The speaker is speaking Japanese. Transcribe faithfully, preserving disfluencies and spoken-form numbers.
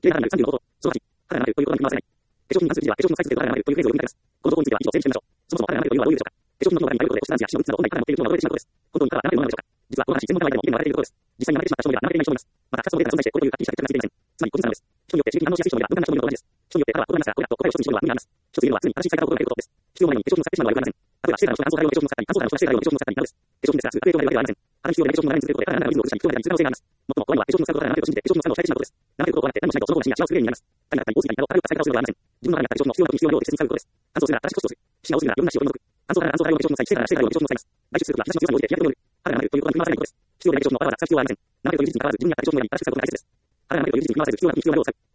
きれいならなるさんじゅうのこと。そのはち、肌がなるということが見回せない。化粧品に関する記事は化粧品のサイズで肌がなるというフレーズを読み替えます。この情報については以上整理してみましょう。そもそも肌がなるというのはどういうでしょうか。化粧品の肌になることで保湿や脂肪物など本来から持っている機能が衰えてしまうことです。本当に肌がなるものなのでしょうか。実はこの話、専門家の間でも議論が分かれていることです。実際に慣れてしまった人もいれば慣れていない人もいます。また、二つのデータが存在して、これというはっきりした結果がついていません。つまり、個人差なのです。人によって刺激に反応しやすい人もいれば、無駄な人もいるのと同じです。人によって肌は異なりますが、これらと答えを一つにしようというのは無理あります。一つというのは常に正しい使い方を心がけることです。必要のないように化粧品を使ってしまうのは良くありません。例えば、してからの人が乾燥剤用の化粧品を使ったり、乾燥剤の人がしてから用の化粧品を使ったりなどです。化粧品ですが、すぐ増えるわけではありません。肌に必要でない化粧品を長年続けることで、肌が長くリズムを崩したり、不調になるリズムを崩す可能性があります。最も怖いのは化粧品を使うことが長く信じて、化粧品の作用を抑えてしまうことです。長くことを行って何もしないと、その後が死には幸せになります。髪が硬い、多すぎたりなど、あらゆる使い方をするのではありません。自分の肌に合った化粧品を必要な時に必要な量で適切に使うことです。乾燥するなら正しくコストする。皮脂が多すぎるなら余分な脂を取り除く。乾燥肌なら乾燥剤用の化粧品を使い、してからしてから用の化粧品を使います。外出するときは日差しの強さに応じて日焼け止めを塗る。肌がなるということに振り回されないことです。必要でない化粧品をわざわざ使う必要はありません。なるという事実に関わらず自分に合った化粧品を選び正しく使うことが大切です。肌がなるという事実に振り回されず必要な時に必要な量を使う。